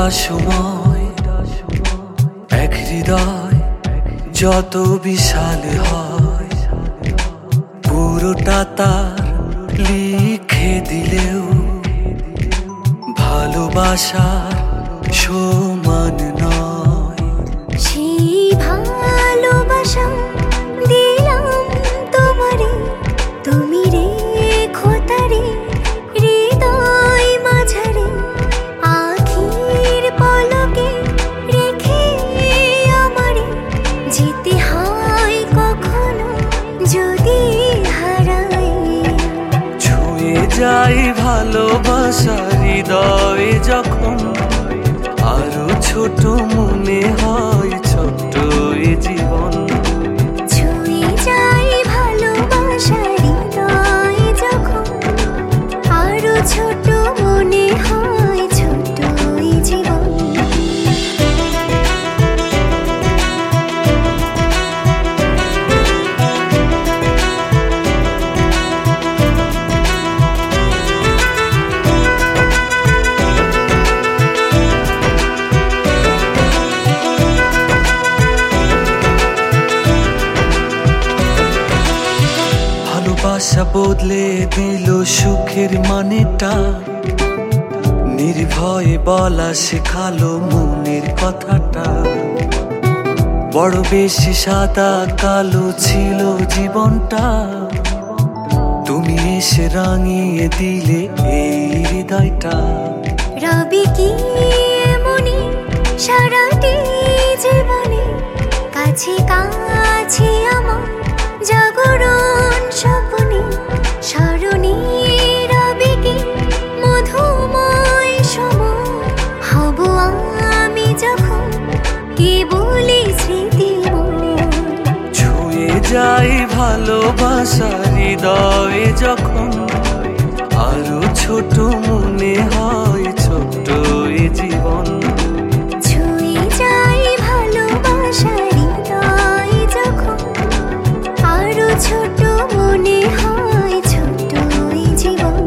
সময় এক হৃদয় যত বিশাল হয়, পুরোটা তার লিখে দিলেও ভালোবাসার সমান নয়। সেই ভালোবাসা দিলাম তোমারে, তুমি রেখো তারে হৃদয় মাঝারে। আখির পলকে রেখে আমারে যেতে হয় কখনো যদি হারাই। ছুঁয়ে যাই ভালোবাসা হৃদয়ে যখন, আরো ছোট মনে হয় ছোট্ট এ জীবন। ছুঁয়ে যাই ভালোবাসা হৃদয়ে যখন, আরো ছোট মনে হয় ছোট্ট এই জীবন। ভালোবাসা বদলে দিল সুখের মানেটা, নির্ভয়ে বলা শেখালো মনের কথাটা। বড় বেশি সাদা কালো ছিল জীবনটা, তুমি এসে রাঙিয়ে দিলে এই হৃদয়টা। রবি কি এমনি সারাটি জীবনে কাছে কাছে আমার জাগরণ স্বপ্নে স্মরণে রবি কি মধুময় সময় হব আমি যখন কেবলই স্মৃতি মনে। ছুঁয়ে যাই ভালোবাসা হৃদয়ে যখন, আরো ছোট মনে হয় ছোট্ট এ জীবন। ছুঁয়ে যাই ভালোবাসা হৃদয়ে যখন, আরো ছোট মনে হয় ছোট্ট এই জীবন।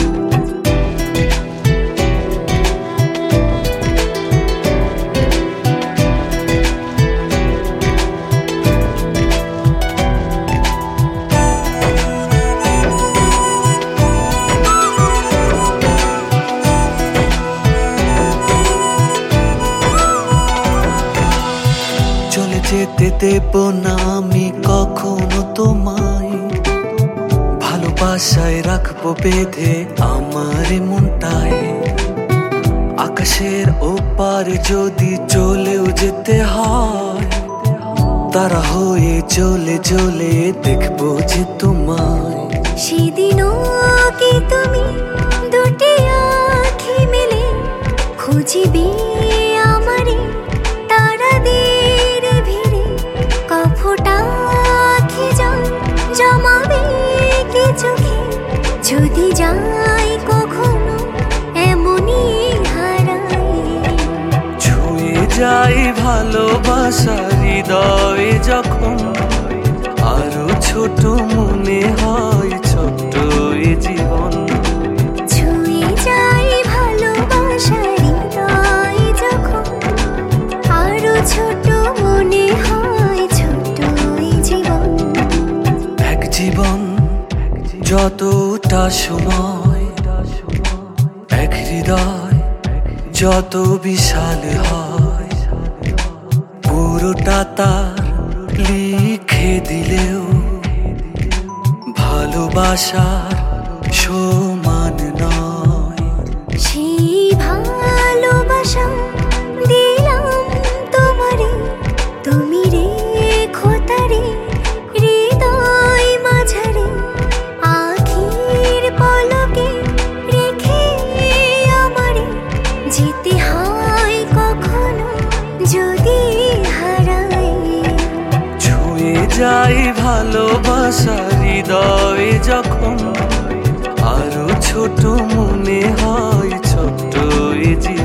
চলে যেতে দেব না আমি কখনো তোমায়, ভালোবাসায় রাখবো বেঁধে আমার মনটায়। আকাশের ওপার যদি চলেও যেতে হয়, তারা হয়ে চলে চলে দেখবো যে তোমায়। সেদিনও কি তুমি দুটি আঁখি মেলে খুঁজিবে আমারে তারাদের ভিড়ে? কফোটা আঁখি জল জমাবে কি চোখে যদি যাই কখনো এমনই হারাই? ছুঁয়ে যাই ভালোবাসা হৃদয়ে যখন, আরো ছোট মনে হয় ছোট্ট এ জীবন। ছুঁয়ে যাই ভালোবাসা হৃদয়ে যখন, আরো ছোট মনে হয় ছোট্ট এই জীবন। এক জীবন যতটা সময়, এক হৃদয় যত বিশাল হয়, পুরোটা তার লিখে দিলেও ভালোবাসার সমান নয়। সেই ভালোবাসা দিলাম তোমারে, তুমি রেখো তারে হৃদয় মাঝারে। আখির পলকে রেখে আমারে যেতে হয় কখনো যদি হারাই। ছুঁয়ে যাই ভালোবাসা হৃদয়ে যখন, আরো ছোট মনে হয় ছোট্ট এ জীবন।